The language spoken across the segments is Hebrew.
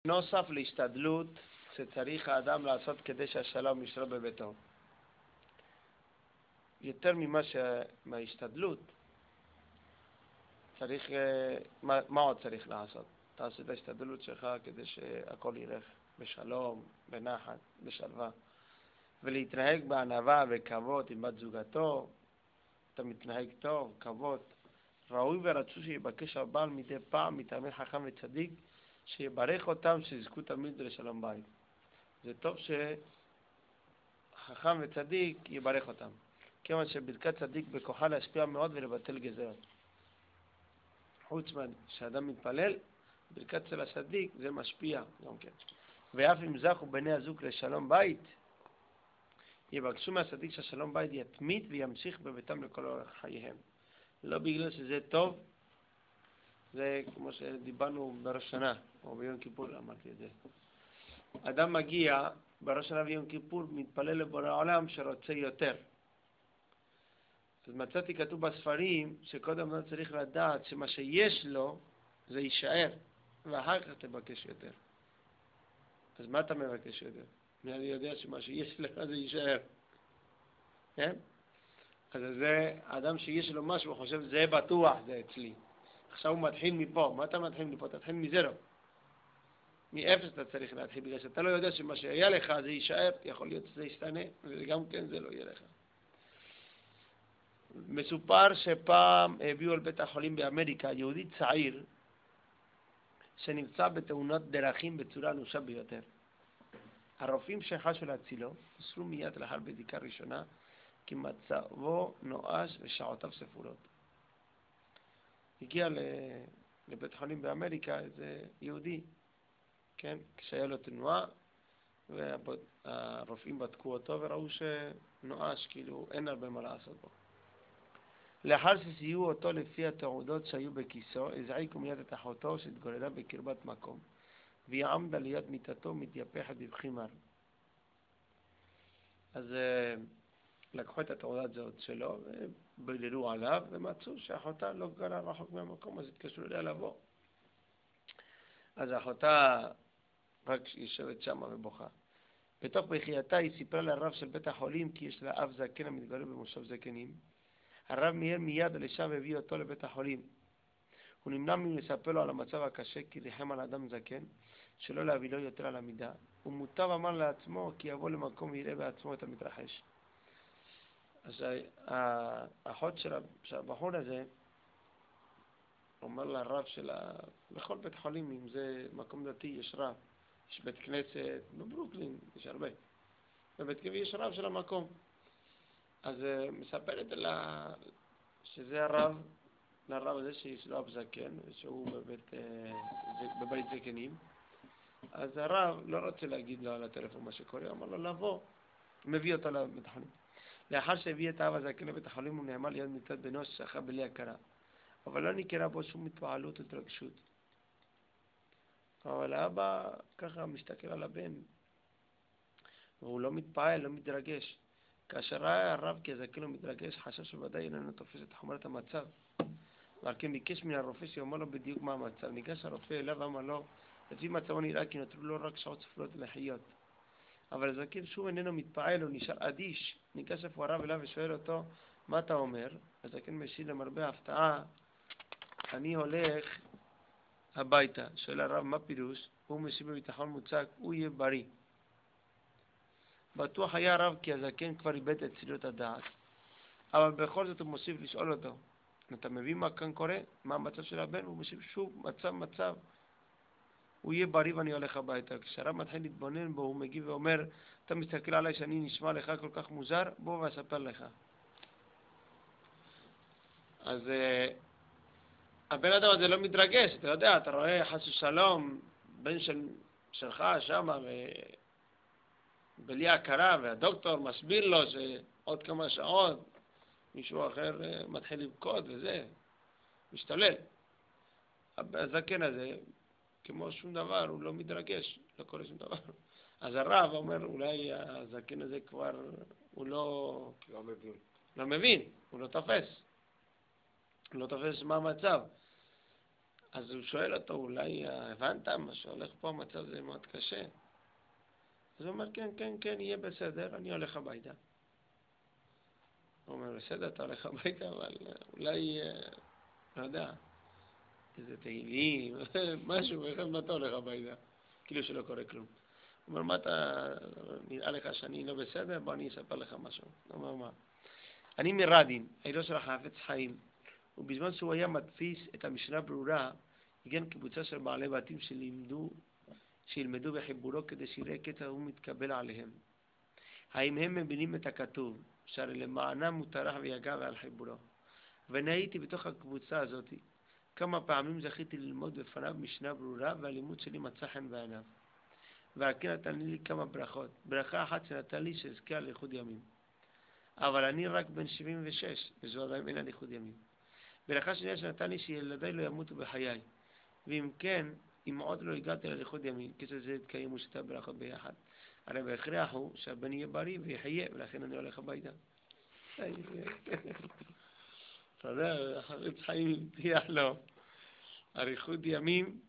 נוסף להשתדלות שצריך האדם לעשות כדי שהשלום ישרור בביתו. יותר מההשתדלות, צריך, מה עוד צריך לעשות? תעשה את ההשתדלות שלך כדי שהכל ילך בשלום, בנחת, בשלווה. ולהתנהג בענווה וכבוד עם בת זוגתו, אתה מתנהג טוב, כבוד. ראוי ורצו שיבקש הבעל מדי פעם מתאמן חכם וצדיק, שיברך אותם שיזכו תמיד לשלום בית. זה טוב שחכם וצדיק יברך אותם. כיוון שברכת צדיק בכוחה להשפיע מאוד ולבטל גזרות. חוץ שאדם מתפלל, ברכת של הצדיק זה משפיע גם כן. ואף אם זכו בני הזוג לשלום בית, יבקשו מהצדיק שהשלום בית יתמיד וימשיך בביתם לכל אורך חייהם. לא בגלל שזה טוב, זה כמו שדיברנו בראש שנה, או ביום כיפור אמרתי את זה. אדם מגיע בראש שנה ויום כיפור, מתפלל לבורא העולם שרוצה יותר. אז מצאתי כתוב בספרים שקודם לא צריך לדעת שמה שיש לו זה יישאר, ואחר כך תבקש יותר. אז מה אתה מבקש יותר? אני יודע שמה שיש לך זה יישאר. כן? אז זה אדם שיש לו משהו, הוא חושב זה בטוח, זה אצלי. עכשיו הוא מתחיל מפה. מה אתה מתחיל מפה? תתחיל מזרו. מאפס אתה צריך להתחיל, בגלל שאתה לא יודע שמה שהיה לך זה יישאר, יכול להיות שזה ישתנה, וגם כן זה לא יהיה לך. מסופר שפעם הביאו על בית החולים באמריקה יהודי צעיר שנמצא בתאונות דרכים בצורה אנושה ביותר. הרופאים שחשו להצילו אסרו מיד לאחר בדיקה ראשונה כי מצבו נואש ושעותיו ספורות. הגיע לבית חולים באמריקה איזה יהודי, כן? כשהיה לו תנועה והרופאים בדקו אותו וראו שנואש, כאילו אין הרבה מה לעשות בו. לאחר שסייעו אותו לפי התעודות שהיו בכיסו, הזעיקו מיד את אחותו שהתגוררה בקרבת מקום, והיא עמדה ליד מיטתו מתייפחת בבכי מר. אז לקחו את התעודת זאת שלו ובילרו עליו ומצאו שאחותה לא גרה רחוק מהמקום, אז התקשרו אליה לבוא. אז האחותה רק יושבת שם ובוכה. בתוך בכייתה היא סיפרה לרב של בית החולים כי יש לה אב זקן המתגורר במושב זקנים. הרב מיהר מיד לשם והביא אותו לבית החולים. הוא נמנע מלספר לו על המצב הקשה כי ריחם על אדם זקן, שלא להביא לו יותר על המידה. הוא מוטב אמר לעצמו כי יבוא למקום ויראה בעצמו את המתרחש. אז האחות של הבחור הזה אומר לרב שלה, בכל בית חולים, אם זה מקום דתי, יש רב. יש בית כנסת, בברוקלין, יש הרבה. בבית כנסת יש רב של המקום. אז מספרת לה שזה הרב, לרב הזה שיש לו אב זקן, שהוא בבית זקנים. אז הרב לא רוצה להגיד לו על הטלפון מה שקורה, אמר לו לבוא, מביא אותו לבית החולים. לאחר שהביא את האב הזקן לבית החולים הוא נעמד ליד מיטת בנו ששכב בלי הכרה, אבל לא ניכרה בו שום התפעלות ותרגשות. אבל האבא ככה מסתכל על הבן, והוא לא מתפעל, לא מתרגש. כאשר ראה הרב כי הזקן לא מתרגש, חשב שוודאי איננו תופס את חומרת המצב. ועל כן ביקש מן הרופא שיאמר לו בדיוק מה המצב. ניגש הרופא אליו ואמר לו, לפי מצבו נראה כי נותרו לו רק שעות ספורות לחיות. אבל הזקן שוב איננו מתפעל, הוא נשאר אדיש. ניגש אף הרב אליו ושואל אותו, מה אתה אומר? הזקן משיב למרבה ההפתעה, אני הולך הביתה. שואל הרב, מה פירוש? הוא משיב בביטחון מוצק, הוא יהיה בריא. בטוח היה הרב כי הזקן כבר איבד את צלילות הדעת. אבל בכל זאת הוא מוסיף לשאול אותו, אתה מבין מה כאן קורה? מה המצב של הבן? הוא משיב שוב, מצב. הוא יהיה בריא ואני הולך הביתה. כשהרב מתחיל להתבונן בו, הוא מגיב ואומר, אתה מסתכל עליי שאני נשמע לך כל כך מוזר? בוא ואספר לך. אז הבן אדם הזה לא מתרגש, אתה יודע, אתה רואה חס ושלום, בן שלך שם בלי הכרה, והדוקטור מסביר לו שעוד כמה שעות מישהו אחר מתחיל לבכות וזה, משתולל. הזקן הזה, כמו שום דבר, הוא לא מתרגש, לא קורה שום דבר. אז הרב אומר, אולי הזקן הזה כבר, הוא לא מבין, הוא לא תופס מה המצב. אז הוא שואל אותו, אולי הבנת מה שהולך פה, המצב זה מאוד קשה. אז הוא אומר, כן, כן, כן, יהיה בסדר, אני הולך הביתה. הוא אומר, בסדר, אתה הולך הביתה, אבל אולי, לא יודע, איזה תהילים, משהו, מה אתה הולך הביתה? כאילו שלא קורה כלום. הוא אומר, מה אתה, נראה לך שאני לא בסדר? בוא אני אספר לך משהו. הוא אומר, מה? אני מרדין, עירו של החפץ חיים, ובזמן שהוא היה מדפיס את המשנה ברורה, הגיעה קבוצה של בעלי בתים שילמדו בחיבורו כדי שיראה כיצד הוא מתקבל עליהם. האם הם מבינים את הכתוב, שהרי למענם הוא טרח ויגע על חיבורו. ואני הייתי בתוך הקבוצה הזאת. כמה פעמים זכיתי ללמוד בפניו משנה ברורה, והלימוד שלי מצא חן בעיניו. ועל כן נתן לי כמה ברכות. ברכה אחת שנתן לי שאזכה על איחוד ימים. אבל אני רק בן 76, וזו עדיין אין על איחוד ימים. ברכה שנייה שנתן לי שילדיי לא ימותו בחיי. ואם כן, אם עוד לא הגעתי על איחוד ימים, כיצד זה יתקיימו שתי ברכות ביחד. הרי בהכרח הוא שהבן יהיה בריא ויחיה, ולכן אני הולך הביתה. אתה יודע, החפץ חיים הבטיח לו אריכות ימים,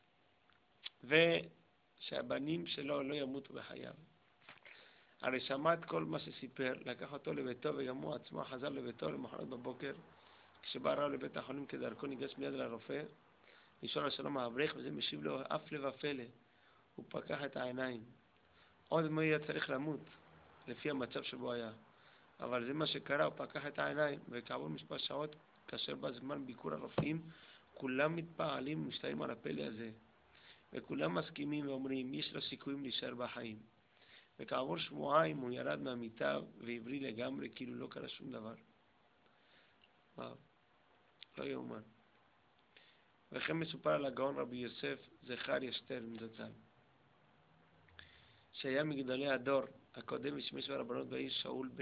ושהבנים שלו לא ימותו בחייו. הרי שמע את כל מה שסיפר, לקח אותו לביתו, וגם הוא עצמו חזר לביתו למחרת בבוקר. כשבא הרב לבית החולים כדרכו, ניגש מיד לרופא, לשאול על שלום האברך, וזה משיב לו אף לב הפלא. הוא פקח את העיניים. עוד מה יהיה צריך למות, לפי המצב שבו היה. אבל זה מה שקרה, הוא פקח את העיניים, וכעבור מספר שעות, כאשר בא זמן ביקור הרופאים, כולם מתפעלים ומשתאים על הפלא הזה. וכולם מסכימים ואומרים, יש לו סיכויים להישאר בחיים. וכעבור שבועיים הוא ירד מהמיטה והבריא לגמרי, כאילו לא קרה שום דבר. וואו, לא יאומן. וכן מסופר על הגאון רבי יוסף זכריה שטרן זצ"ל, שהיה מגדולי הדור הקודם ושמש ברבנות בעיר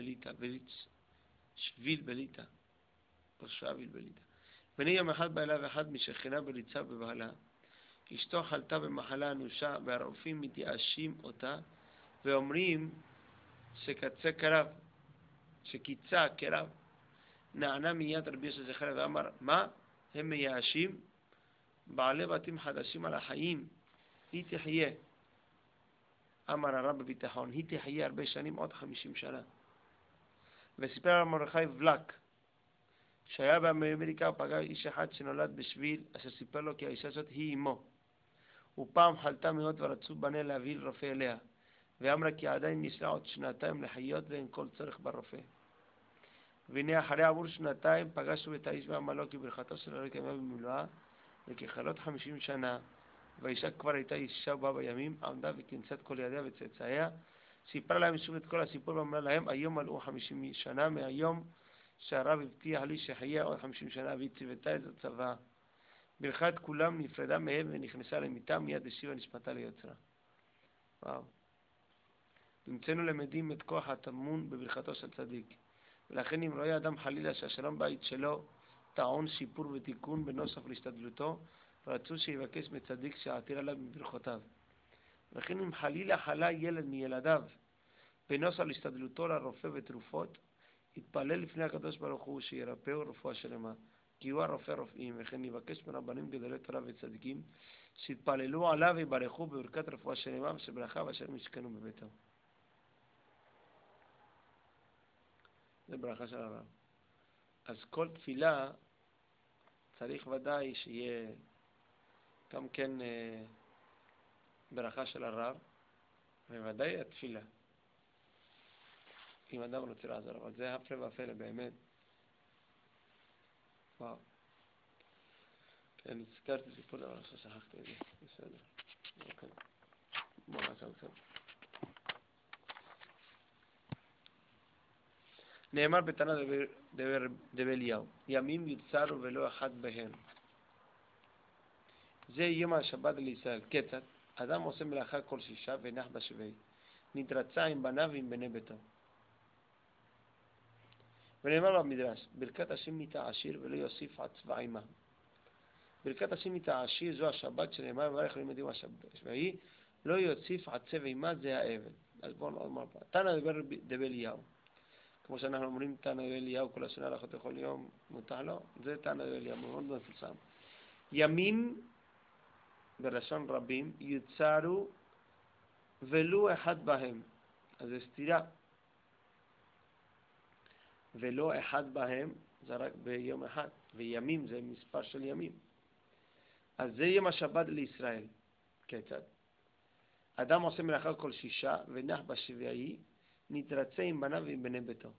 שביל בליטא, או שביל בליטא. בני יום אחד בא אליו אחד משכנה בריצה בבהלה. אשתו חלתה במחלה אנושה, והרופאים מתייאשים אותה, ואומרים שקצה קרב, שקיצה קרב. נענה מיד רבי יוסף זכריה ואמר, מה? הם מייאשים? בעלי בתים חדשים על החיים, היא תחיה. אמר הרב בביטחון, היא תחיה הרבה שנים, עוד 50 שנה. וסיפר על מרדכי ולק, שהיה באמריקה ופגש איש אחד שנולד בשביל, אשר סיפר לו כי האישה הזאת היא אמו. ופעם חלתה מאוד ורצו בניה להביא לרופא אליה, ואמרה כי עדיין יש לה עוד 2 לחיות ואין כל צורך ברופא. והנה אחרי עבור 2 פגשו את האיש ואמר לו כי ברכתו של הרק ימיה במילואה, וככלות 50 שנה, והאישה כבר הייתה אישה באה בימים, עמדה וכינסה את כל ידיה וצאצאיה, סיפרה להם שוב את כל הסיפור ואמרה להם, היום מלאו 50 שנה מהיום שהרב הבטיח לי שחיה עוד 50 שנה, והיא ציוותה את הצבא. ברכה את כולם, נפרדה מהם ונכנסה למיטה, מיד השיבה נשמתה ליוצרה. וואו. נמצאנו למדים את כוח הטמון בברכתו של צדיק. ולכן אם רואה אדם חלילה שהשלום בית שלו טעון שיפור ותיקון בנוסף להשתדלותו, רצו שיבקש מצדיק שעתיר עליו מברכותיו. וכן אם חלילה חלה ילד מילדיו בנוסף להשתדלותו לרופא ותרופות, יתפלל לפני הקדוש ברוך הוא שירפאו רפואה שלמה, כי הוא הרופא רופאים. וכן יבקש מרבנים גדולי תורה וצדיקים שיתפללו עליו ויברכו בברכת רפואה שלמה ושברכה ואשר משכנו בביתו. זה ברכה של הרב. אז כל תפילה צריך ודאי שיהיה גם כן ברכה של הרב, וודאי התפילה. אם אדם רוצה לעזור, אבל זה הפלא ופלא באמת. וואו. כן, הזכרתי סיפור דבר ששכחתי את זה. בסדר. אוקיי. בוא נעשה קצת. נאמר בתנא דבי אליהו, ימים יוצרו ולא אחד בהם. זה יום השבת לישראל. כיצד? אדם עושה מלאכה כל 6 ונח בשביעי. נתרצה עם בניו ועם בני ביתו. ונאמר במדרש, ברכת השם מתעשיר ולא יוסיף עצבה עמה. ברכת השם מתעשיר זו השבת שנאמר וברך לימד יום השביעי, לא יוסיף עצב עמה, זה האבל. אז בואו נאמר פה. תנא דבי אליהו. כמו שאנחנו אומרים, תנא דבי אליהו כל השנה לאכול כל יום מותר לו, זה תנא דבי אליהו, מאוד מפורסם. ימים, בלשון רבים, יוצרו ולו אחד בהם. אז זה סתירה. ולא אחד בהם, זה רק ביום אחד. וימים זה מספר של ימים. אז זה יום השבת לישראל. כיצד? אדם עושה מלאכה כל 6 ונח בשביעי, נתרצה עם בניו ועם בני ביתו.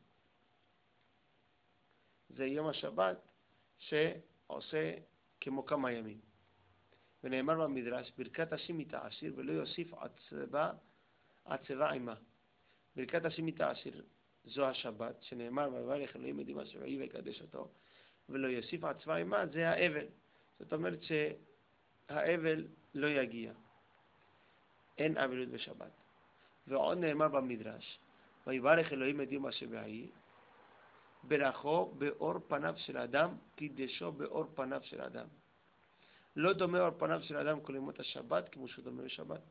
זה יום השבת שעושה כמו כמה ימים. ונאמר במדרש, ברכת השם יתעשיר ולא יוסיף עצבה עמה. ברכת השם יתעשיר זו השבת, שנאמר ויברך אלוהים את יום השביעי ויקדש אותו, ולא יוסיף עצבה עמה, זה האבל. זאת אומרת שהאבל לא יגיע. אין אבלות בשבת. ועוד נאמר במדרש, ויברך אלוהים את יום השביעי, ברכו באור פניו של אדם, קידשו באור פניו של אדם. לא דומה אור פניו של אדם כל ימות השבת כמו שהוא דומה בשבת.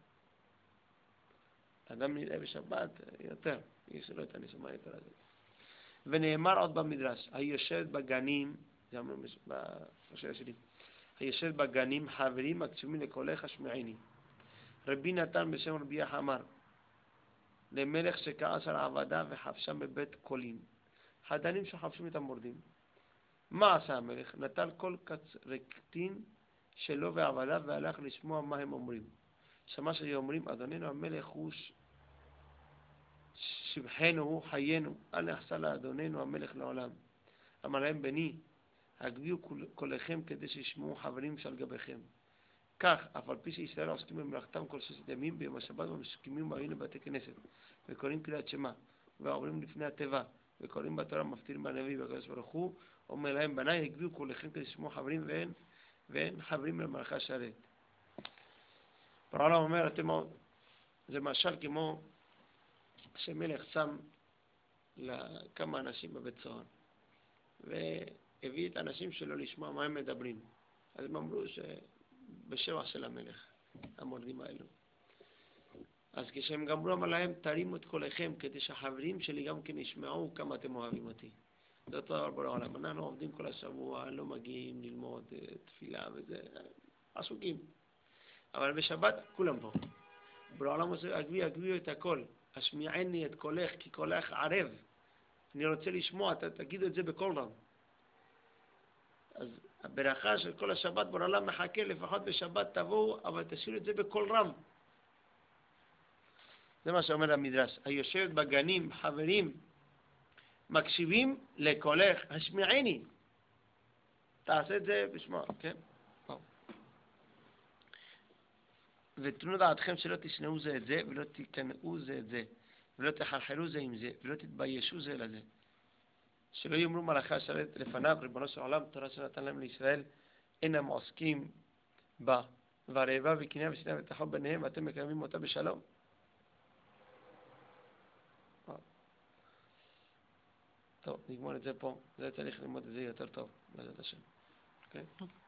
אדם נראה בשבת יותר, יש לו את הנשמה יותר הזה. ונאמר עוד במדרש, היושבת בגנים, זה אמר בשאלה שלי, היושבת בגנים חברים מקשיבים לקולך שמעיני. רבי נתן בשם רבי יחיא אמר, למלך שכעס על עבדיו וחפשם בבית קולים, חדנים שחפשו את המורדים. מה עשה המלך? נטל כל רקטין שלו ועבדיו והלך לשמוע מה הם אומרים. שמע שאומרים, אדוננו המלך הוא שבחנו, הוא חיינו, אל נחסה לאדוננו המלך לעולם. אמר להם, בני, הגביאו קולכם כדי שישמעו חברים שעל גביכם. כך, אף על פי שישראל עוסקים במלאכתם כל 6 ימים, ביום השבת ומסכימים באים לבתי כנסת, וקוראים קריאת שמע, ועוברים לפני התיבה, וקוראים בתורה, מפטירים בנביא, והקדוש ברוך הוא אומר להם, בניי, הגביאו קולכם כדי שישמעו חברים ואין חברים למלאכה שרת. פרעולם אומר, זה משל כמו שמלך שם לכמה אנשים בבית סוהר, והביא את האנשים שלו לשמוע מה הם מדברים. אז הם אמרו שבשבח של המלך, המורדים האלו. אז כשהם גמרו להם, תרימו את קולכם, כדי שהחברים שלי גם כן ישמעו כמה אתם אוהבים אותי. זה אותו דבר בעולם. אנחנו עובדים כל השבוע, לא מגיעים ללמוד תפילה וזה, עסוקים. אבל בשבת כולם פה. בעולם הזה אגביאו את הכל. השמיעני את קולך, כי קולך ערב. אני רוצה לשמוע, תגידו את זה בקול רם. אז הברכה של כל השבת בעולם מחכה, לפחות בשבת תבואו, אבל תשאירו את זה בקול רם. זה מה שאומר המדרש. היושבת בגנים, חברים, מקשיבים לקולך, השמיעני. תעשה את זה בשמוע, כן? ותנו דעתכם שלא תשנאו זה את זה, ולא תקנאו זה את זה, ולא תחלחלו זה עם זה, ולא תתביישו זה לזה. שלא יאמרו מלאכי השרת לפניו, ריבונו של עולם, תורה שנתן להם לישראל, אינם עוסקים בה, והרעבה וקנאה ושנאה ותחום ביניהם, ואתם מקיימים אותה בשלום. טוב, נגמור את זה פה. זה צריך ללמוד את זה יותר טוב, בעזרת השם. אוקיי?